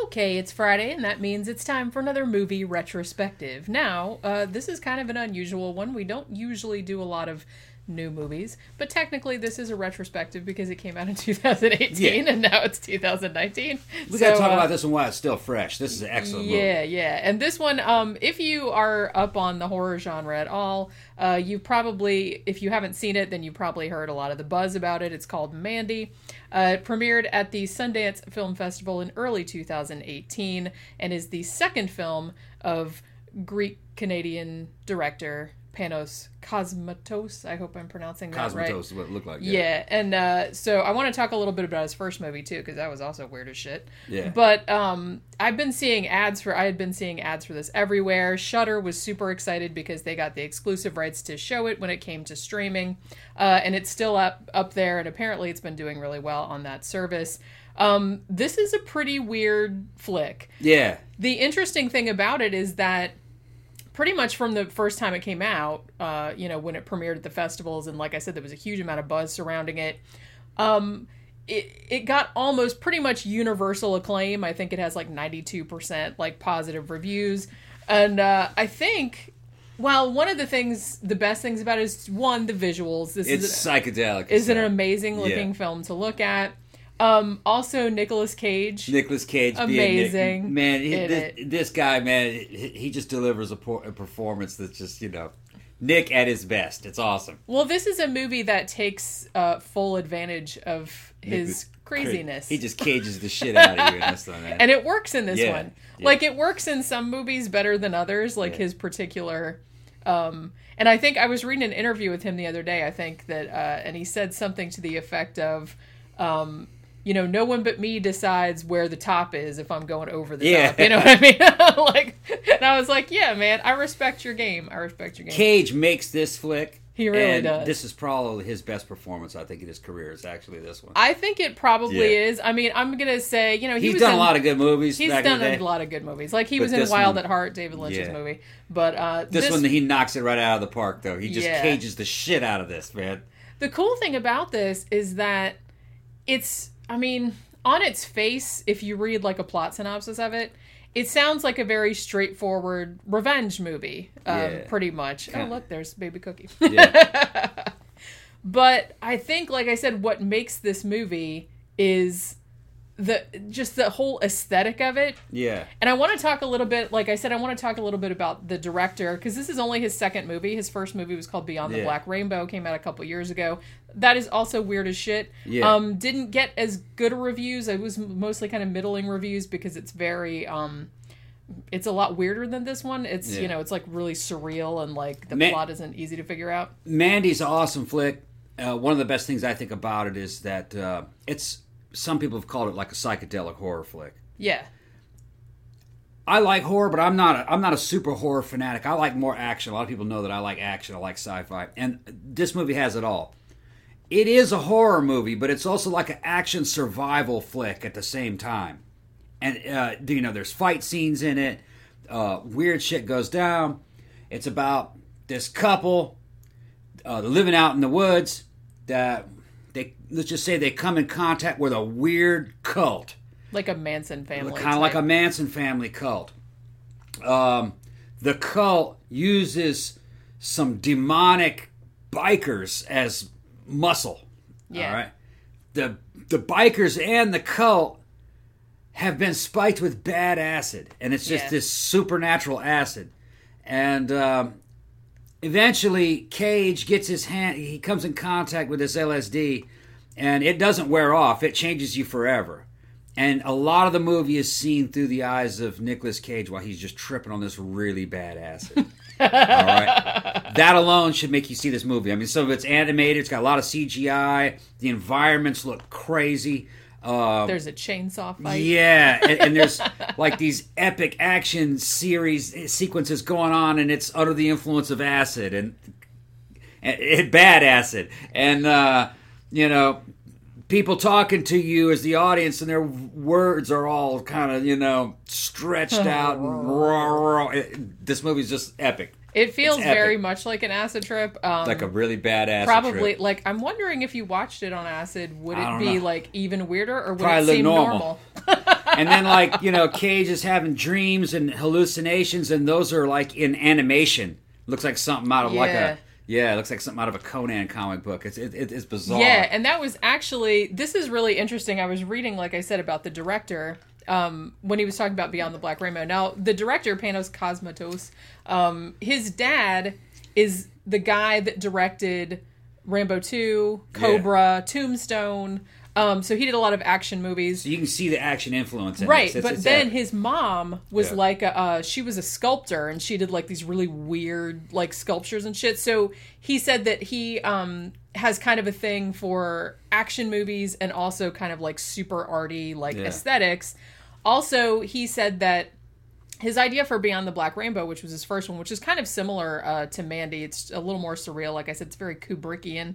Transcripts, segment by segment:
Okay, it's Friday, and that means it's time for another movie retrospective. Now, this is kind of an unusual one. We don't usually do a lot of new movies, but technically this is a retrospective because it came out in 2018, and now it's 2019. We got to talk about this one while it's still fresh. This is an excellent movie. Yeah. And this one, if you are up on the horror genre at all, you probably, if you haven't seen it, then you probably heard a lot of the buzz about it. It's called Mandy. It premiered at the Sundance Film Festival in early 2018 and is the second film of Greek-Canadian director Panos Cosmatos. I hope I'm pronouncing that right. Cosmatos is what it looked like. Yeah, and so I want to talk a little bit about his first movie too, because that was also weird as shit. Yeah. But I had been seeing ads for this everywhere. Shudder was super excited because they got the exclusive rights to show it when it came to streaming, and it's still up there, and apparently it's been doing really well on that service. This is a pretty weird flick. Yeah. The interesting thing about it is that pretty much from the first time it came out, when it premiered at the festivals, and like I said, there was a huge amount of buzz surrounding it. It got almost pretty much universal acclaim. I think it has like 92% like positive reviews. And I think, well, one of the best things about it is, one, the visuals. It's psychedelic. It's an amazing looking film to look at. Also Nicolas Cage. Amazing. This guy, man, he just delivers a performance that's just, Nick at his best. It's awesome. Well, this is a movie that takes full advantage of his craziness. He just cages the shit out of you in this one, man. And it works in this one. Yeah. Like, it works in some movies better than others, like his particular... and I think I was reading an interview with him the other day, I think, that and he said something to the effect of... no one but me decides where the top is if I'm going over the top. You know what I mean? And I was like, yeah, man, I respect your game. Cage makes this flick. He really does. This is probably his best performance, I think, in his career. Is actually this one. I think it probably is. I mean, I'm going to say, he's done a lot of good movies. He's done a lot of good movies. Like, he was in Wild at Heart, David Lynch's movie. But this one, he knocks it right out of the park, though. He just cages the shit out of this, man. The cool thing about this is that it's... I mean, on its face, if you read like a plot synopsis of it, it sounds like a very straightforward revenge movie, pretty much. Oh, look, there's Baby Cookie. Yeah. But I think, like I said, what makes this movie is the whole aesthetic of it. Yeah. And I want to talk a little bit, like I said, about the director, because this is only his second movie. His first movie was called Beyond the Black Rainbow, came out a couple years ago. That is also weird as shit. Yeah. Didn't get as good reviews. It was mostly kind of middling reviews because it's very, it's a lot weirder than this one. It's, it's like really surreal and like the plot isn't easy to figure out. Mandy's an awesome flick. One of the best things I think about it is that some people have called it like a psychedelic horror flick. Yeah. I like horror, but I'm not a super horror fanatic. I like more action. A lot of people know that I like action. I like sci-fi. And this movie has it all. It is a horror movie, but it's also like an action survival flick at the same time. And, there's fight scenes in it. Weird shit goes down. It's about this couple living out in the woods that... let's just say they come in contact with a weird cult. Like a Manson family. Kind of like a Manson family cult. The cult uses some demonic bikers as muscle. Yeah. All right. The bikers and the cult have been spiked with bad acid. And it's just this supernatural acid. And... eventually, Cage gets he comes in contact with this LSD, and it doesn't wear off. It changes you forever. And a lot of the movie is seen through the eyes of Nicolas Cage while he's just tripping on this really bad acid. All right? That alone should make you see this movie. I mean, some of it's animated. It's got a lot of CGI. The environments look crazy. There's a chainsaw fight. Yeah, and there's like these epic action sequences going on, and it's under the influence of acid and bad acid, and people talking to you as the audience, and their words are all kind of stretched out. And this movie's just epic. It feels very much like an acid trip. Like a really bad acid probably, trip. like, I'm wondering if you watched it on acid, would it be, like, even weirder, or would probably it seem normal? And then, like, Cage is having dreams and hallucinations, and those are, like, in animation. Looks like something out of, it looks like something out of a Conan comic book. It's bizarre. Yeah, and that was actually, this is really interesting. I was reading, like I said, about the director, when he was talking about Beyond the Black Rainbow. Now, the director, Panos Cosmatos, his dad is the guy that directed Rambo 2, Cobra, Tombstone. So he did a lot of action movies. So you can see the action influence in right, this. But then his mom was like, she was a sculptor, and she did like these really weird like sculptures and shit. So he said that he has kind of a thing for action movies and also kind of like super arty like aesthetics. Also, he said that his idea for Beyond the Black Rainbow, which was his first one, which is kind of similar to Mandy, it's a little more surreal. Like I said, it's very Kubrickian.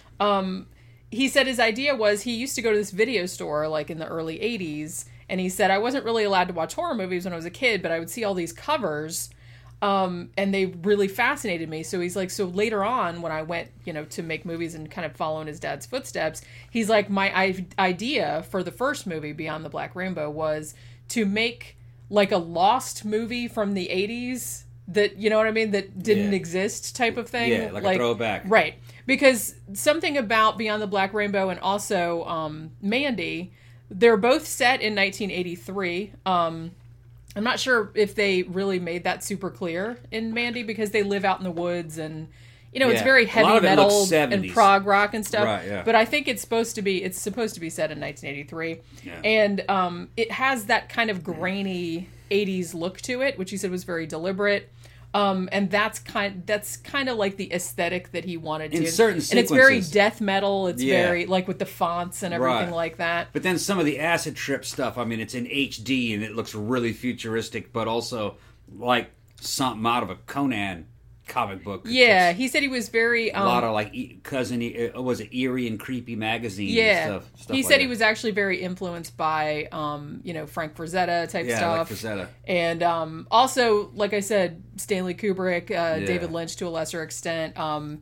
He said his idea was he used to go to this video store like in the early 80s, and he said, I wasn't really allowed to watch horror movies when I was a kid, but I would see all these covers, and they really fascinated me. So he's like, so later on when I went, to make movies and kind of follow in his dad's footsteps, he's like, my idea for the first movie, Beyond the Black Rainbow, was to make like a lost movie from the 80s that, you know what I mean, that didn't exist type of thing. Yeah, like a throwback. Right. Because something about Beyond the Black Rainbow and also Mandy, they're both set in 1983. I'm not sure if they really made that super clear in Mandy because they live out in the woods and, it's very heavy metal and prog rock and stuff. Right, yeah. But I think it's supposed to be set in 1983. Yeah. And it has that kind of grainy 80s look to it, which he said was very deliberate. And that's kind of like the aesthetic that he wanted to. In certain sequences. And it's very death metal. It's very, like, with the fonts and everything like that. But then some of the acid trip stuff, I mean, it's in HD and it looks really futuristic, but also like something out of a Conan comic book. Yeah, he said he was very... a lot of, like, was it Eerie and Creepy magazine and stuff he like said that. he was actually very influenced by, Frank Frazetta type stuff. Yeah, like Frazetta. And also, like I said, Stanley Kubrick, David Lynch to a lesser extent,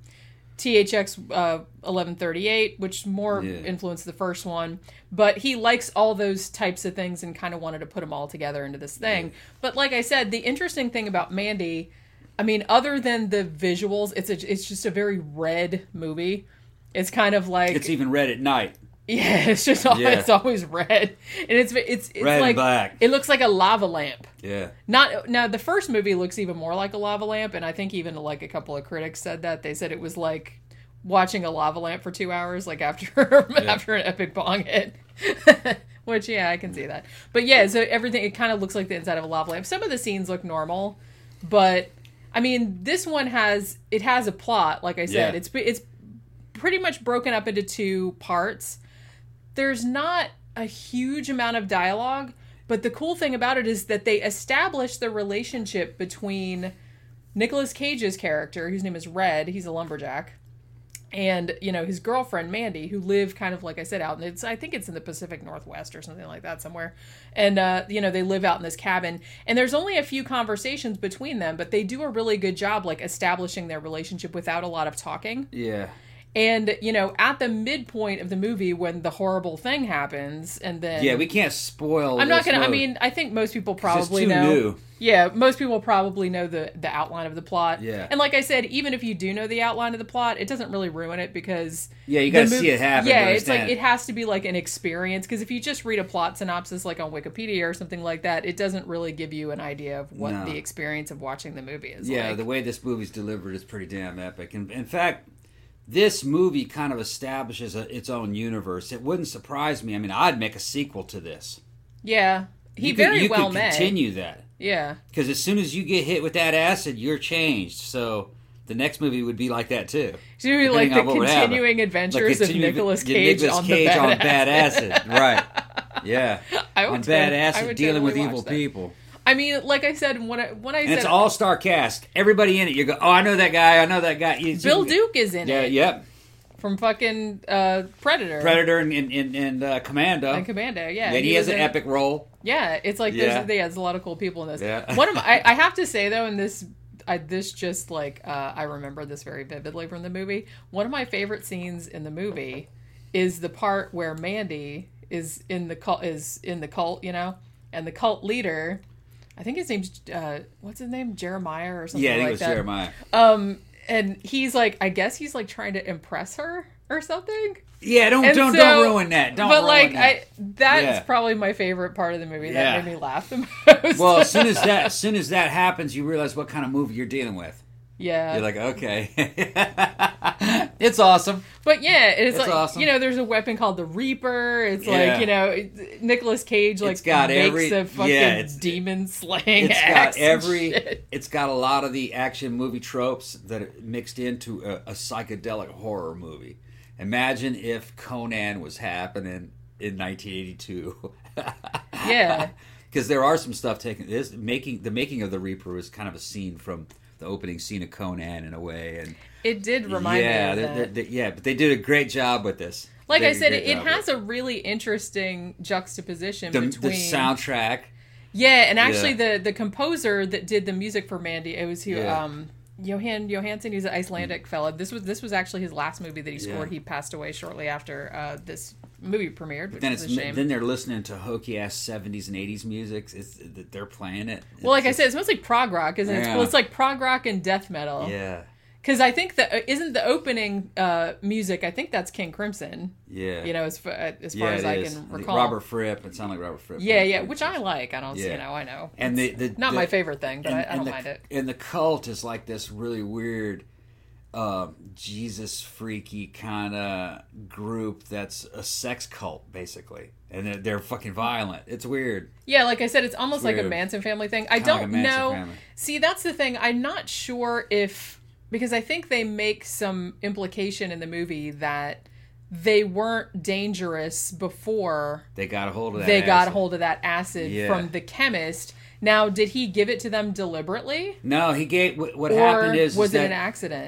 THX 1138, which more influenced the first one. But he likes all those types of things and kind of wanted to put them all together into this thing. Yeah. But like I said, the interesting thing about Mandy... I mean, other than the visuals, it's just a very red movie. It's kind of like... It's even red at night. Yeah, it's just it's always red. And it's red like... and black. It looks like a lava lamp. Yeah. Now, the first movie looks even more like a lava lamp, and I think even like a couple of critics said that. They said it was like watching a lava lamp for 2 hours, like after an epic bong hit. Which, I can see that. But yeah, so everything, it kind of looks like the inside of a lava lamp. Some of the scenes look normal, but... I mean, this one has a plot, like I said. Yeah. It's pretty much broken up into two parts. There's not a huge amount of dialogue, but the cool thing about it is that they establish the relationship between Nicolas Cage's character, whose name is Red, he's a lumberjack, and, his girlfriend, Mandy, who live kind of, like I said, out in, I think it's in the Pacific Northwest or something like that somewhere. And, they live out in this cabin. And there's only a few conversations between them, but they do a really good job, like, establishing their relationship without a lot of talking. Yeah. And, at the midpoint of the movie when the horrible thing happens, and then... Yeah, we can't spoil I'm not going to... I mean, I think most people probably it's too know... new. Yeah, most people probably know the outline of the plot. Yeah. And like I said, even if you do know the outline of the plot, it doesn't really ruin it because... Yeah, you gotta see it happen. Yeah, it's like, it has to be like an experience, because if you just read a plot synopsis like on Wikipedia or something like that, it doesn't really give you an idea of what the experience of watching the movie is like. Yeah, the way this movie's delivered is pretty damn epic. And in fact... This movie kind of establishes its own universe. It wouldn't surprise me. I mean, I'd make a sequel to this. Yeah. You could may. continue that. Yeah. Because as soon as you get hit with that acid, you're changed. So the next movie would be like that, too. So you'd be like the continuing adventures of Nicolas Cage on bad acid. Right. Yeah. On bad acid, dealing with evil people. I mean, like I said, when I said... It's all-star cast. Everybody in it, you go, I know that guy, Bill Duke is in it. Yeah, yep. From fucking Predator. Predator and Commando. And Commando, yeah. And he has an epic role. Yeah, it's like, there's a lot of cool people in this. Yeah. I have to say, though, in this... I remember this very vividly from the movie. One of my favorite scenes in the movie is the part where Mandy is in the cult, and the cult leader, I think his name's what's his name, Jeremiah or something. Yeah, I think like it was that. Jeremiah. And he's like, I guess he's like trying to impress her or something. Yeah, don't ruin that. Don't but ruin like that. That's probably my favorite part of the movie. Yeah. That made me laugh the most. Well, as soon as that happens, you realize what kind of movie you're dealing with. Yeah. You're like, okay. It's awesome. But yeah, it's like, awesome. There's a weapon called the Reaper. It's like, Nicolas Cage makes a fucking demon slaying axe. It's got a lot of the action movie tropes that are mixed into a psychedelic horror movie. Imagine if Conan was happening in 1982. Yeah. Because there are some stuff the making of the Reaper was kind of a scene from the opening scene of Conan in a way, and it did remind me of that. But they did a great job with this. Like I said, it has a really interesting juxtaposition between the soundtrack. Yeah, and actually the composer that did the music for Mandy, it was Johan Johansson. He's an Icelandic fella. This was actually his last movie that he scored. He passed away shortly after this movie premiered, which is a shame. Then they're listening to hokey ass 70s and 80s music. They're playing it. Well, like I said, it's mostly prog rock, isn't it? Well, it's like prog rock and death metal. Yeah. Because I think that isn't the opening music. I think that's King Crimson. Yeah. As far as I can recall. Robert Fripp. It sounded like Robert Fripp. Yeah, which I like. I don't. I know. And not my favorite thing, but I don't mind it. And the cult is like this really weird, Jesus freaky kind of group that's a sex cult basically, and they're fucking violent. It's weird. Yeah, like I said, it's almost like a Manson family thing. I don't know. Family. See, that's the thing. I'm not sure if. Because I think they make some implication in the movie that they weren't dangerous before they got a hold of that acid from the chemist. Now, did he give it to them deliberately? No, he gave. What happened is was that it an accident?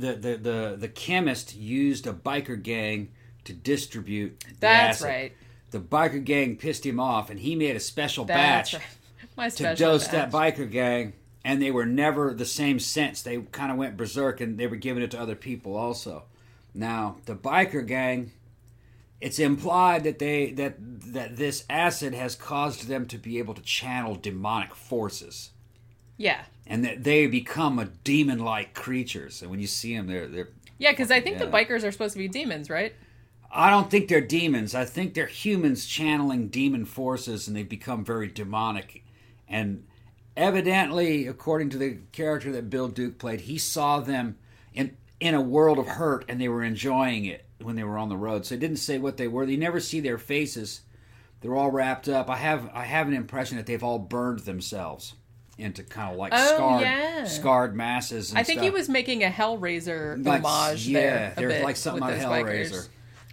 The chemist used a biker gang to distribute. That's right. The biker gang pissed him off, and he made a special batch to dose that biker gang. And they were never the same since. They kind of went berserk, and they were giving it to other people also. Now, the biker gang, it's implied that that this acid has caused them to be able to channel demonic forces. Yeah. And that they become a demon-like creatures. And when you see them, they're yeah, because I think the bikers are supposed to be demons, right? I don't think they're demons. I think they're humans channeling demon forces, and they become very demonic. And evidently, according to the character that Bill Duke played, he saw them in a world of hurt, and they were enjoying it when they were on the road. So he didn't say what they were. You never see their faces. They're all wrapped up. I have an impression that they've all burned themselves into kind of like scarred masses. And I think stuff. he was making a Hellraiser homage there. Yeah, there's like something on Hellraiser. Bikers.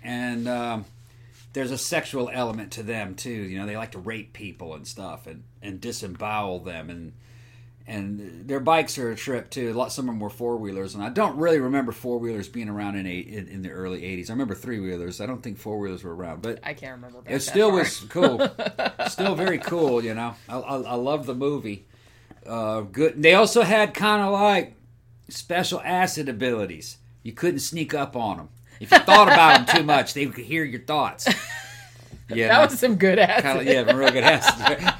And there's a sexual element to them too. They like to rape people and stuff and disembowel them, and their bikes are a trip too. Some of them were four wheelers, and I don't really remember four wheelers being around in the early '80s. I remember three wheelers. I don't think four wheelers were around, but I can't remember. It still was cool. Still very cool. I love the movie. Good. They also had kind of like special acid abilities. You couldn't sneak up on them. If you thought about them too much, they could hear your thoughts. That was some good acid. Real good acid.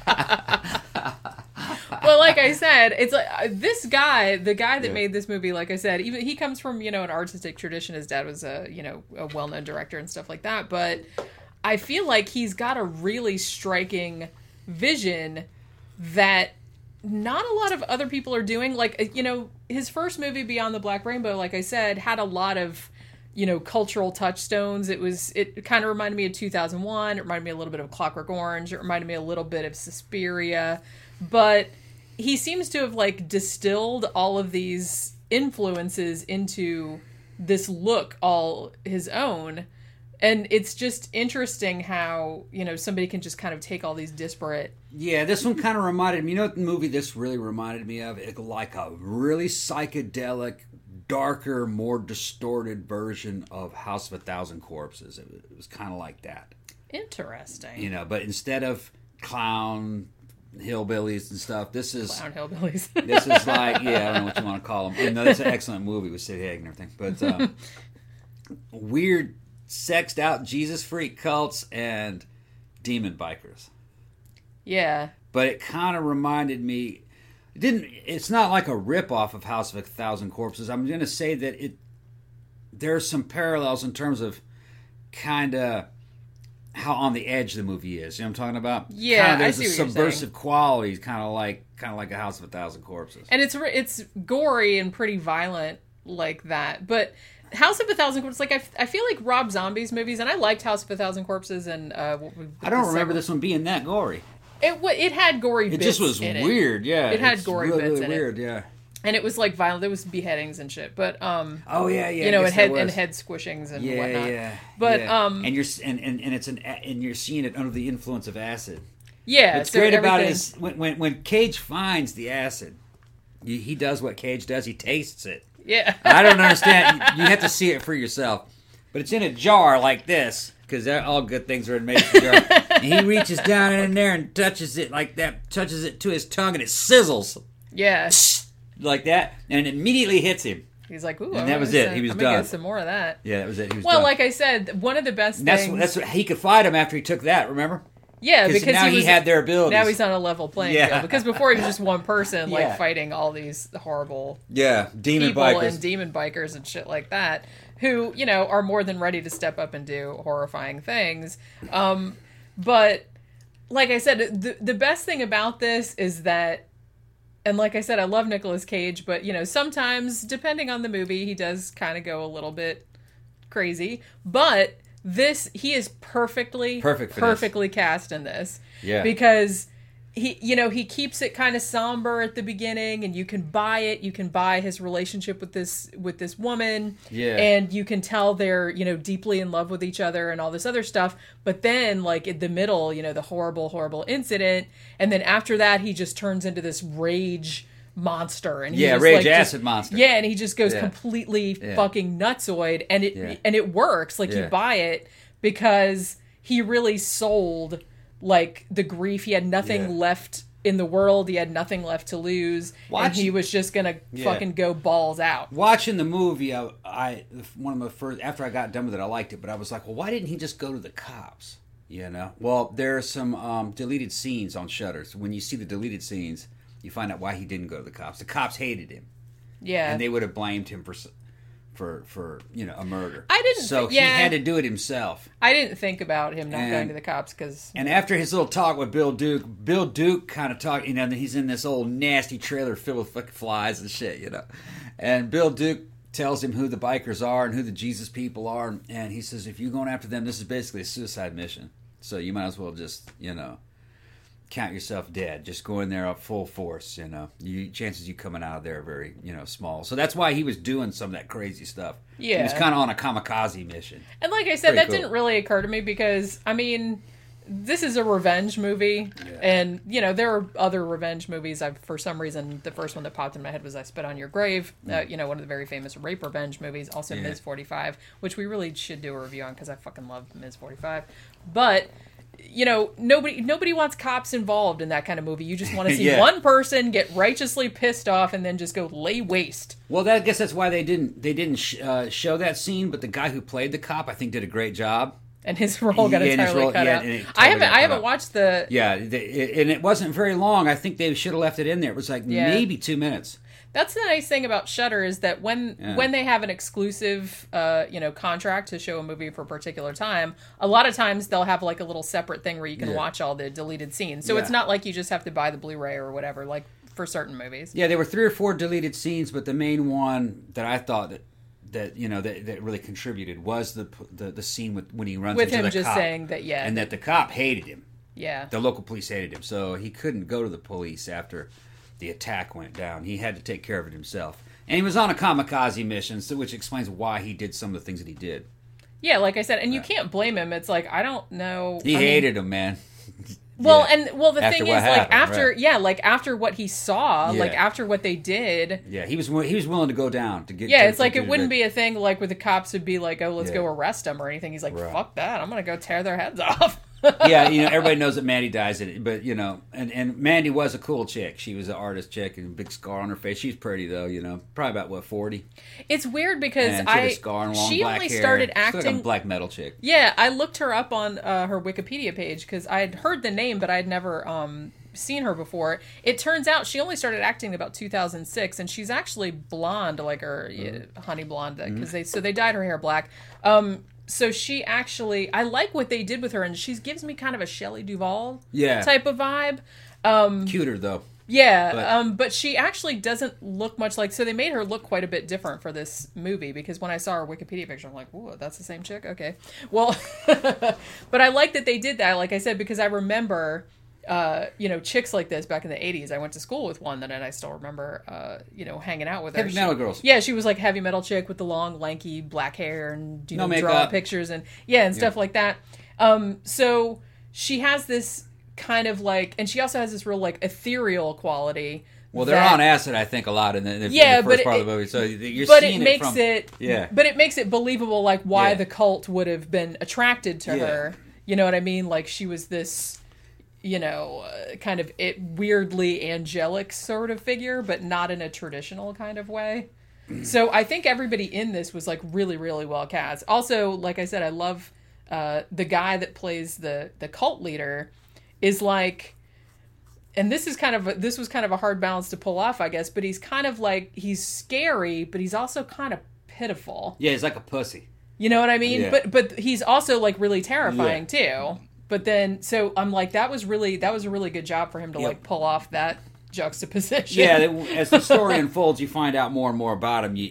Well, like I said, it's like this guy, the guy that made this movie. Like I said, even he comes from an artistic tradition. His dad was a well-known director and stuff like that. But I feel like he's got a really striking vision that not a lot of other people are doing. Like his first movie, Beyond the Black Rainbow, like I said, had a lot of cultural touchstones. It kind of reminded me of 2001. It reminded me a little bit of Clockwork Orange. It reminded me a little bit of Suspiria. But he seems to have distilled all of these influences into this look all his own. And it's just interesting how, somebody can just kind of take all these disparate... Yeah, this one kind of reminded me... what movie this really reminded me of? Like a really psychedelic, darker, more distorted version of House of a Thousand Corpses. It was kind of like that. Interesting. But instead of clown hillbillies and stuff, this is... Clown hillbillies. This is like, I don't know what you want to call them. No, that's an excellent movie with Sid Haig and everything. But weird, sexed out Jesus freak cults and demon bikers. Yeah. But it kind of reminded me. It's not like a rip-off of House of a Thousand Corpses. I'm going to say that there's some parallels in terms of kind of how on the edge the movie is. You know what I'm talking about? Yeah, kinda, I see what you're subversive qualities, kind of like a House of a Thousand Corpses. And it's gory and pretty violent like that. But House of a Thousand Corpses, like I feel like Rob Zombie's movies, and I liked House of a Thousand Corpses, and I don't remember this one being that gory. It had gory bits. It just was weird, yeah. It had gory really, bits really in weird, it. yeah. And it was like violent. There was beheadings and shit. But oh yeah, you know, and head squishings and whatnot. Yeah, but yeah. And you're and you're seeing it under the influence of acid. Yeah, what's great about it is when Cage finds the acid, he does what Cage does. He tastes it. Yeah, I don't understand. You have to see it for yourself. But it's in a jar like this. Because all good things are in mason jar. And he reaches down in there and touches it like that, touches it to his tongue, and it sizzles. Yeah. Like that, and it immediately hits him. He's like, ooh. And that was it. He was I'm done. gonna get some more of that. Yeah, that was it. He was well, done. like I said, one of the best things... That's what, he could fight him after he took that, remember? Yeah, because now he had their abilities. Now he's on a level playing field. Because before he was just one person, like, fighting all these horrible demon people bikers. And demon bikers and shit like that, who, you know, are more than ready to step up and do horrifying things. But, like I said, the best thing about this is that, and like I said, I love Nicolas Cage, but, you know, sometimes, depending on the movie, he does kind of go a little bit crazy. But... he is perfectly cast in this. Yeah. Because he keeps it kind of somber at the beginning, and you can buy it. You can buy his relationship with this woman. Yeah. And you can tell they're, you know, deeply in love with each other and all this other stuff. But then, like, in the middle, you know, the horrible incident, and then after that, he just turns into this rage monster, and acid monster. Yeah, and he just goes completely fucking nutsoid, and it works. Like, you buy it because he really sold, like, the grief. He had nothing left in the world. He had nothing left to lose, and he was just gonna fucking go balls out. Watching the movie, I one of my first, after I got done with it, I liked it, but I was like, well, why didn't he just go to the cops? You know, well, there are some deleted scenes on Shudder. So when you see the deleted scenes, you find out why he didn't go to the cops. The cops hated him. Yeah. And they would have blamed him for you know, a murder. He had to do it himself. I didn't think about him not going to the cops because... And after his little talk with Bill Duke kind of talked, you know, he's in this old nasty trailer filled with fucking flies and shit, you know. And Bill Duke tells him who the bikers are and who the Jesus people are. And he says, if you're going after them, this is basically a suicide mission. So you might as well just, you know, count yourself dead. Just go in there at full force, you know. Chances you coming out of there are very, you know, small. So that's why he was doing some of that crazy stuff. Yeah. He was kind of on a kamikaze mission. And like I said, that didn't really occur to me because, I mean, this is a revenge movie. Yeah. And, you know, there are other revenge movies. For some reason, the first one that popped in my head was I Spit on Your Grave. You know, one of the very famous rape revenge movies. Also Ms. 45, which we really should do a review on because I fucking love Ms. 45. But... you know, nobody wants cops involved in that kind of movie. You just want to see one person get righteously pissed off and then just go lay waste. Well, I guess that's why they didn't show that scene. But the guy who played the cop, I think, did a great job. And his role got entirely cut out. I haven't watched the... Yeah, and it wasn't very long. I think they should have left it in there. It was like maybe 2 minutes. That's the nice thing about Shudder is that when they have an exclusive, you know, contract to show a movie for a particular time, a lot of times they'll have like a little separate thing where you can watch all the deleted scenes. So it's not like you just have to buy the Blu-ray or whatever, like for certain movies. Yeah, there were 3 or 4 deleted scenes, but the main one that I thought that you know that really contributed was the scene when he runs into the cop. With him just saying that, and that the cop hated him. Yeah, the local police hated him, so he couldn't go to the police after the attack went down. He had to take care of it himself. And he was on a kamikaze mission, which explains why he did some of the things that he did. Yeah, like I said, and you can't blame him. It's like, I don't know. He hated him, man. Well, the thing is, like, after what he saw, like, after what they did. Yeah, he was willing to go down to get... Yeah, it's like, it wouldn't be a thing, like, where the cops would be like, oh, let's go arrest him or anything. He's like, fuck that, I'm gonna go tear their heads off. Yeah, everybody knows that Mandy dies in it, but and Mandy was a cool chick. She was an artist chick and a big scar on her face. She's pretty though, probably about what 40. It's weird because and she had a scar and long she black only hair. started She's acting like a black metal chick. Yeah, I looked her up on her Wikipedia page because I had heard the name, but I had never seen her before. It turns out she only started acting about 2006, and she's actually blonde, like her honey blonde, because they dyed her hair black. So she actually, I like what they did with her, and she gives me kind of a Shelley Duvall type of vibe. Cuter though. Yeah, but she actually doesn't look much like... So they made her look quite a bit different for this movie, because when I saw her Wikipedia picture, I'm like, whoa, that's the same chick? Okay. Well, but I like that they did that, like I said, because I remember, chicks like this back in the 80s. I went to school with one, and I still remember, hanging out with her. Heavy metal girls. Yeah, she was like heavy metal chick with the long, lanky black hair and, no draw makeup. pictures and, stuff like that. So she has this... kind of like, and she also has this real like ethereal quality. Well, they're on acid, I think, a lot in the first part of the movie. So you're seeing but it makes it believable, like why the cult would have been attracted to her. You know what I mean? Like she was this, kind of weirdly angelic sort of figure, but not in a traditional kind of way. So I think everybody in this was like really, really well cast. Also, like I said, I love the guy that plays the cult leader. Is like, and this was kind of a hard balance to pull off, I guess, but he's kind of like, he's scary, but he's also kind of pitiful. Yeah, he's like a pussy. You know what I mean? Yeah. But he's also like really terrifying too. But then, so I'm like, that was a really good job for him to like pull off that juxtaposition. Yeah, as the story unfolds, you find out more and more about him.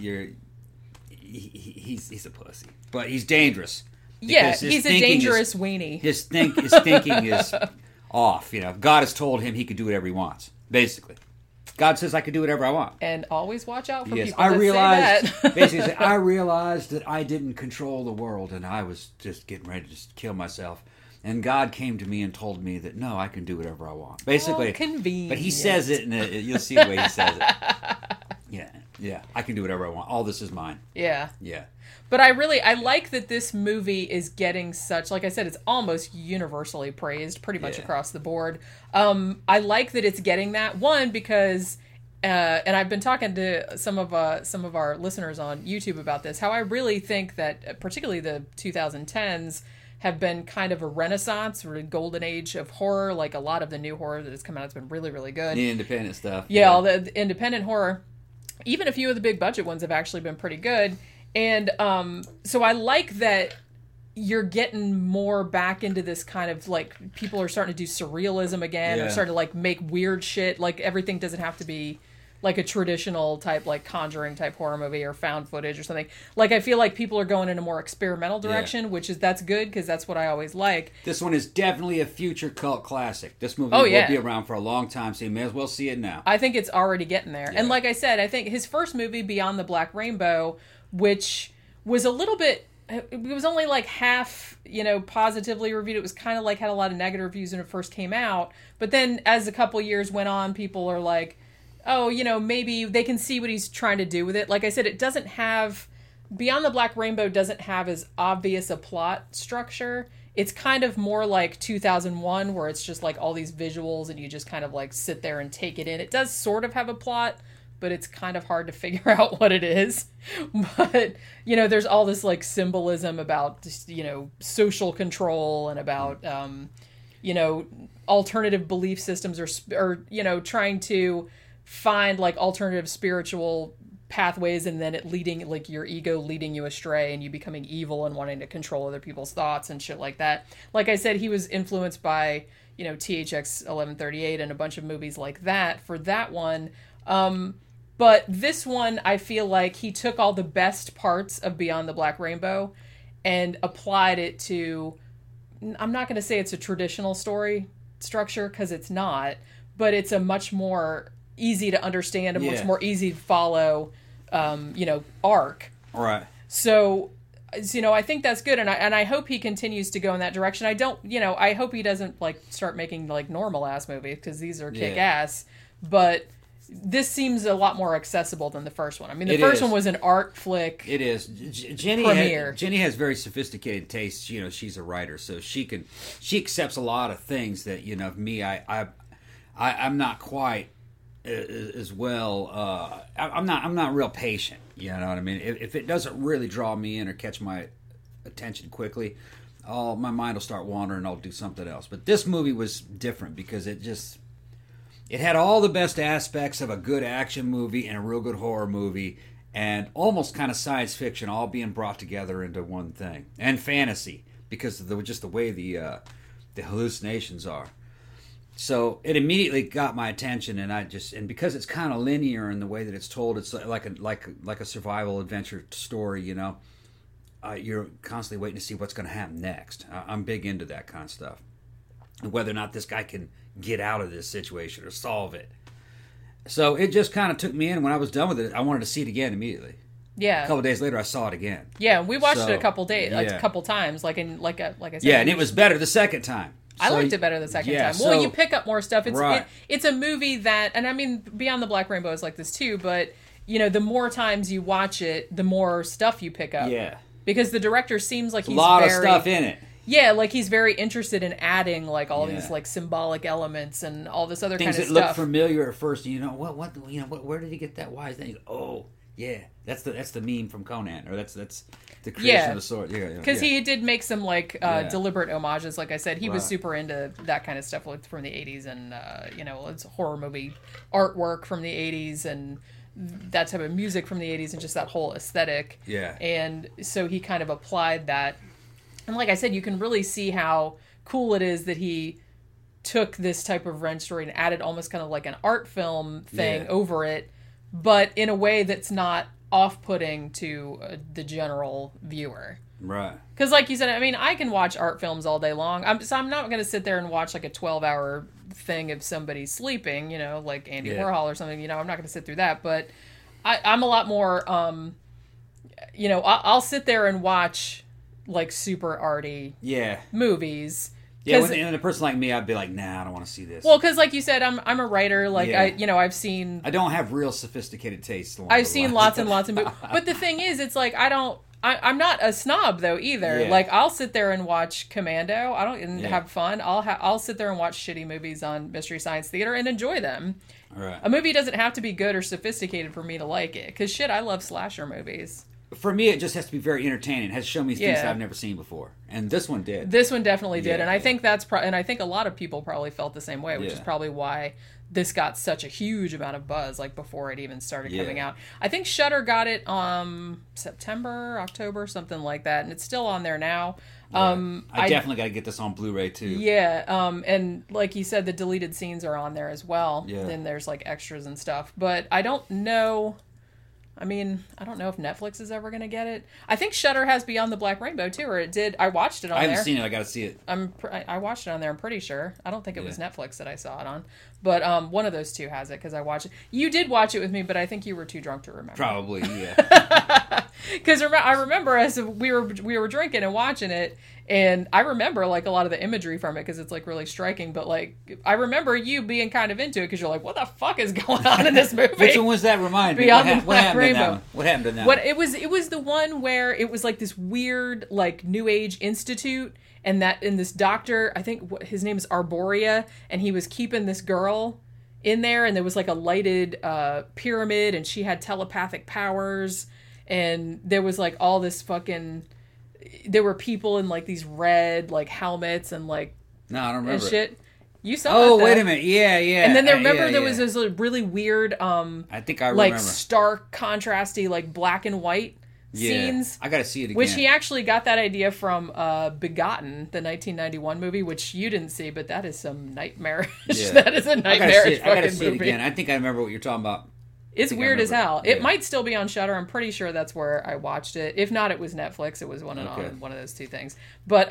He's a pussy, but he's dangerous. Yeah, he's a dangerous weenie. His thinking is off. God has told him he can do whatever he wants. Basically, God says I can do whatever I want. And always watch out for people I that realized, say that. basically, I realized that I didn't control the world, and I was just getting ready to just kill myself. And God came to me and told me that no, I can do whatever I want. Basically, convenient. But he says it, and you'll see the way he says it. Yeah, I can do whatever I want. All this is mine. Yeah. Yeah. But I like that this movie is getting such, like I said, it's almost universally praised pretty much across the board. I like that it's getting that, one, because, and I've been talking to some of our listeners on YouTube about this, how I really think that particularly the 2010s have been kind of a renaissance or a golden age of horror. Like a lot of the new horror that has come out has been really, really good. The independent stuff. Yeah, all the independent horror. Even a few of the big budget ones have actually been pretty good. And so I like that you're getting more back into this kind of like people are starting to do surrealism again or starting to like make weird shit. Like everything doesn't have to be like a traditional type, like Conjuring type horror movie or found footage or something. Like I feel like people are going in a more experimental direction, that's good because that's what I always like. This one is definitely a future cult classic. This movie will be around for a long time, so you may as well see it now. I think it's already getting there. Yeah. And like I said, I think his first movie, Beyond the Black Rainbow, which was a little bit, it was only like half, positively reviewed. It was kind of like had a lot of negative reviews when it first came out. But then as a couple years went on, people are like, oh, maybe they can see what he's trying to do with it. Like I said, it doesn't have, Beyond the Black Rainbow doesn't have as obvious a plot structure. It's kind of more like 2001 where it's just like all these visuals and you just kind of like sit there and take it in. It does sort of have a plot, but it's kind of hard to figure out what it is. But, there's all this like symbolism about, social control and about, alternative belief systems or trying to find like alternative spiritual pathways and then it leading like your ego leading you astray and you becoming evil and wanting to control other people's thoughts and shit like that. Like I said, he was influenced by, THX 1138 and a bunch of movies like that for that one. But this one, I feel like he took all the best parts of Beyond the Black Rainbow and applied it to, I'm not going to say it's a traditional story structure because it's not, but it's a much more easy to understand and much more easy to follow, arc. Right. So, I think that's good. And I hope he continues to go in that direction. I hope he doesn't like start making like normal ass movies because these are kick ass, but this seems a lot more accessible than the first one. I mean, the first one was an art flick. It is. Jenny has very sophisticated tastes. You know, she's a writer, so she accepts a lot of things that, you know, me, I'm not quite as well. I'm not real patient. You know what I mean? If it doesn't really draw me in or catch my attention quickly, my mind will start wandering. I'll do something else. But this movie was different because it had all the best aspects of a good action movie and a real good horror movie, and almost kind of science fiction, all being brought together into one thing, and fantasy because of just the way the hallucinations are. So it immediately got my attention, and because it's kind of linear in the way that it's told, it's like a survival adventure story. You know, you're constantly waiting to see what's going to happen next. I'm big into that kind of stuff, whether or not this guy can get out of this situation or solve it. So it just kind of took me in. When I was done with it, I wanted to see it again immediately. Yeah. A couple of days later, I saw it again. Yeah, we watched it a couple times, like I said. Yeah, and it was better the second time. I liked it better the second time. Well, you pick up more stuff. It's a movie that, and I mean, Beyond the Black Rainbow is like this too, but, you know, the more times you watch it, the more stuff you pick up. Yeah. Because the director seems like he's a lot of stuff in it. Yeah, like he's very interested in adding like all these like symbolic elements and all this other things kind of that stuff. Look familiar at first. You know where did he get that? Why is that? Oh, yeah, that's the meme from Conan, or that's the creation of the sword. Yeah, because he did make some like deliberate homages. Like I said, he was super into that kind of stuff from the '80s, and it's horror movie artwork from the '80s and that type of music from the '80s, and just that whole aesthetic. Yeah, and so he kind of applied that. And like I said, you can really see how cool it is that he took this type of revenge story and added almost kind of like an art film thing over it, but in a way that's not off-putting to the general viewer. Right. Because like you said, I mean, I can watch art films all day long. I'm not going to sit there and watch like a 12-hour thing of somebody sleeping, like Andy Warhol or something. I'm not going to sit through that. But I'm a lot more, I'll sit there and watch like super arty movies. Yeah, when a person like me, I'd be like, nah, I don't want to see this. Well, because like you said, I'm a writer. Like I've seen. I don't have real sophisticated tastes. I've seen lots and lots of movies. But the thing is, it's like I'm not a snob though either. Yeah. Like I'll sit there and watch Commando. Have fun. I'll sit there and watch shitty movies on Mystery Science Theater and enjoy them. Right. A movie doesn't have to be good or sophisticated for me to like it. Because I love slasher movies. For me, it just has to be very entertaining. It has to show me things that I've never seen before, and this one did. This one definitely did, and I think and I think a lot of people probably felt the same way, which is probably why this got such a huge amount of buzz, like before it even started coming out. I think Shudder got it September, October, something like that, and it's still on there now. Yeah. I definitely got to get this on Blu-ray too. Yeah, and like you said, the deleted scenes are on there as well. Yeah. Then there's like extras and stuff, but I don't know. I mean, I don't know if Netflix is ever going to get it. I think Shudder has Beyond the Black Rainbow too, or it did. I watched it on there. I haven't seen it. I got to see it. I watched it on there. I'm pretty sure. I don't think it was Netflix that I saw it on, but one of those two has it because I watched it. You did watch it with me, but I think you were too drunk to remember. Probably, yeah. Because I remember as we were drinking and watching it, and I remember like a lot of the imagery from it because it's like really striking. But like I remember you being kind of into it because you're like, what the fuck is going on in this movie? Which one was that? Remind me. Beyond the Black Rainbow. What happened in that one? It was the one where it was like this weird like New Age institute, and this doctor, I think his name is Arboria, and he was keeping this girl in there, and there was like a lighted pyramid, and she had telepathic powers, and there was like all this fucking. There were people in like these red like helmets and like no, I don't remember and shit. You saw Oh, that, wait a minute. Yeah. And then there was this really weird I think I remember. like stark contrasty like black and white scenes. I got to see it again. Which he actually got that idea from Begotten, the 1991 movie, which you didn't see, but that is some nightmarish. That is a nightmarish fucking movie. I got to see it again. I think I remember what you're talking about. It's weird as hell. Yeah. It might still be on Shudder. I'm pretty sure that's where I watched it. If not, it was Netflix. It was one of those two things. But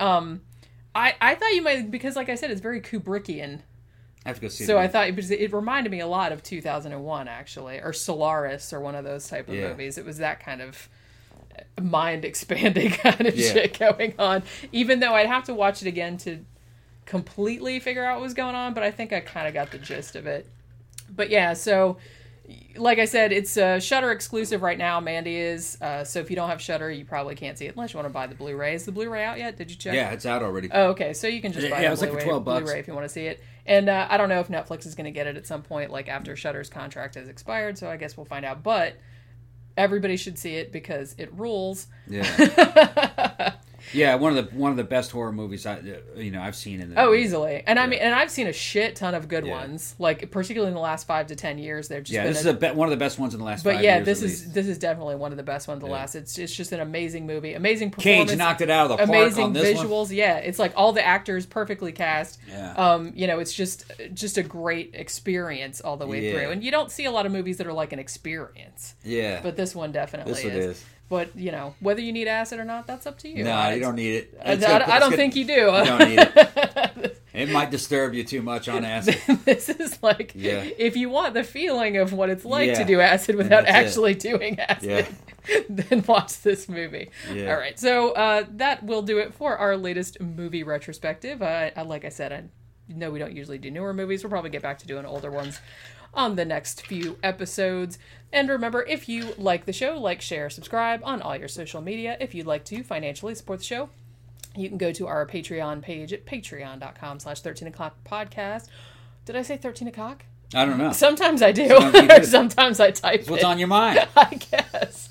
I thought you might, because like I said, it's very Kubrickian. I have to go see it. So I thought it reminded me a lot of 2001 actually, or Solaris, or one of those type of movies. It was that kind of mind expanding kind of shit going on. Even though I'd have to watch it again to completely figure out what was going on, but I think I kind of got the gist of it. But yeah, so like I said, it's Shudder exclusive right now. Mandy is. So if you don't have Shudder, you probably can't see it unless you want to buy the Blu-ray. Is the Blu-ray out yet? Did you check? Yeah, it's out already. Oh, okay. So you can just buy it was like for $12. Blu-ray if you want to see it. And I don't know if Netflix is going to get it at some point, like after Shudder's contract has expired. So I guess we'll find out. But everybody should see it because it rules. Yeah. Yeah, one of the best horror movies I've seen in the easily. And I mean, and I've seen a shit ton of good ones, like particularly in the last 5 to 10 years. They're just this is one of the best ones in the last 5 years. But yeah, this is definitely one of the best ones. It's just an amazing movie, amazing performance. Cage knocked it out of the park. Amazing on this visuals. One. Yeah, it's like all the actors perfectly cast. Yeah. It's just a great experience all the way through. And you don't see a lot of movies that are like an experience. Yeah. But this one definitely This one is. But, whether you need acid or not, that's up to you. No, you don't need it. I don't think you do. You don't need it. It might disturb you too much on acid. This is like, if you want the feeling of what it's like to do acid without actually doing acid, then watch this movie. Yeah. All right, so that will do it for our latest movie retrospective. Like I said, I know we don't usually do newer movies. We'll probably get back to doing older ones on the next few episodes. And remember, if you like the show, like, share, subscribe on all your social media. If you'd like to financially support the show, you can go to our Patreon page at patreon.com/13o'clock podcast. Did I say 13 o'clock? I don't know. Sometimes I do. Sometimes I type What's on your mind? I guess.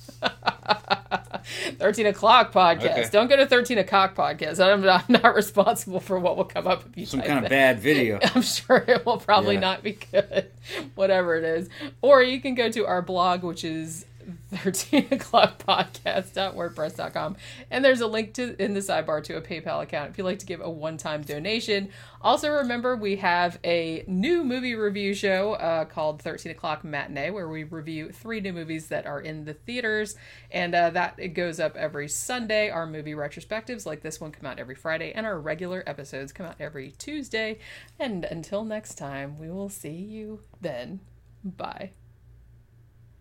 13 o'clock podcast. Okay. Don't go to 13 o'clock podcast. I'm not responsible for what will come up if you some type kind that. of bad video. I'm sure it will probably not be good, whatever it is. Or you can go to our blog, which is 13o'clockpodcast.wordpress.com, and there's a link in the sidebar to a PayPal account if you'd like to give a one-time donation. Also, remember, we have a new movie review show called 13 O'Clock Matinee, where we review 3 new movies that are in the theaters, and it goes up every Sunday. Our movie retrospectives, like this one, come out every Friday, and our regular episodes come out every Tuesday. And until next time, we will see you then. Bye.